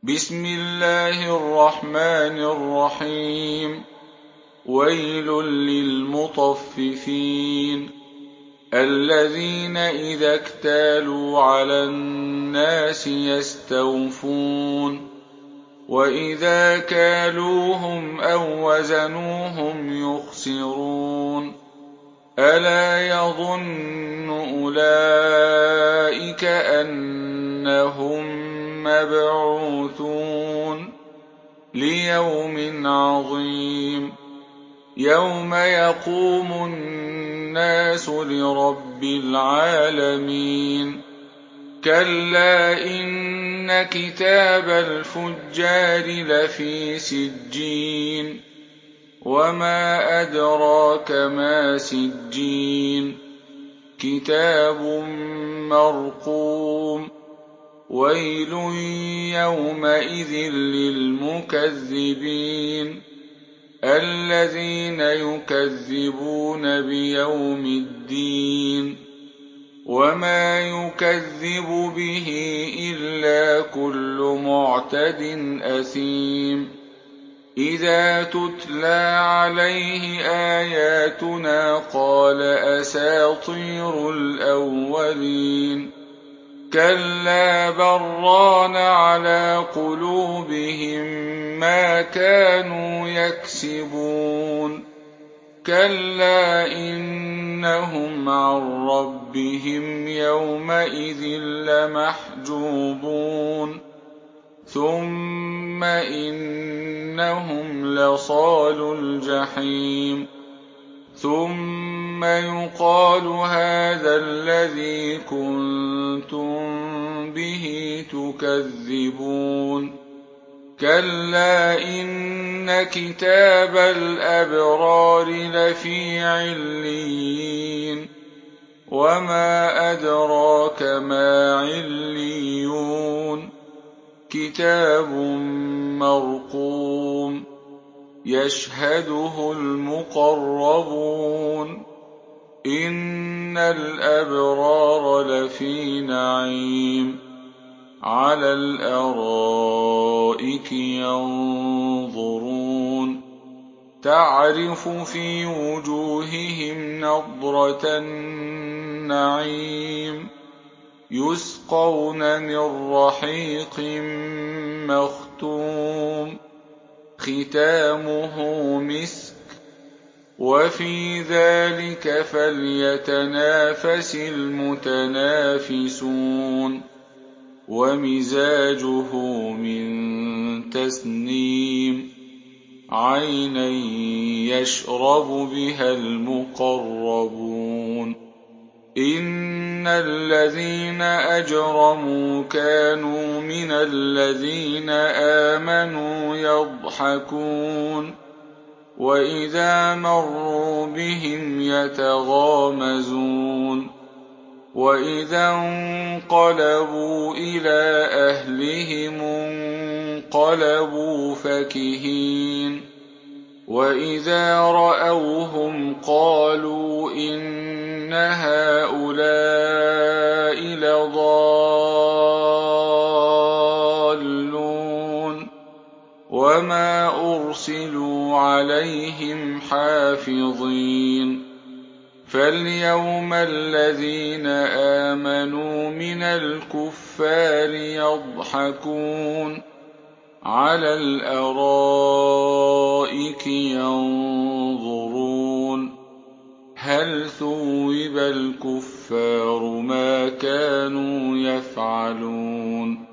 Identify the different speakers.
Speaker 1: بسم الله الرحمن الرحيم. ويل للمطففين الذين إذا اكتالوا على الناس يستوفون وإذا كالوهم أو وزنوهم يخسرون ألا يظن أولئك أنهم مبعوثون ليوم عظيم يوم يقوم الناس لرب العالمين. كلا إن كتاب الفجار لفي سجين وما أدراك ما سجين كتاب مرقوم. ويل يومئذ للمكذبين الذين يكذبون بيوم الدين وما يكذب به إلا كل معتد أثيم إذا تتلى عليه آياتنا قال أساطير الأولين كلا بران على قلوبهم ما كانوا يكسبون كلا إنهم عن ربهم يومئذ لمحجوبون ثم إنهم لصالو الجحيم ثم يقال هذا الذي كنتم به تكذبون كلا إن كتاب الأبرار لفي عليين وما أدراك ما عليون كتاب مرقوم يشهده المقربون إن الأبرار لفي نعيم على الأرائك ينظرون تعرف في وجوههم نضرة النعيم يسقون من رحيق مختوم ختامه مسك وفي ذلك فليتنافس المتنافسون ومزاجه من تسنيم عينا يشرب بها المقربون إن الذين أجرموا كانوا من الذين آمنوا يضحكون وإذا مروا بهم يتغامزون وإذا انقلبوا إلى أهلهم انقلبوا فكهين وإذا رأوهم قالوا إن هؤلاء لضالون وما أرسلوا عليهم حافظين فاليوم الذين آمنوا من الكفار يضحكون على الأرائك ينظرون هل ثوب الكفار ما كانوا يفعلون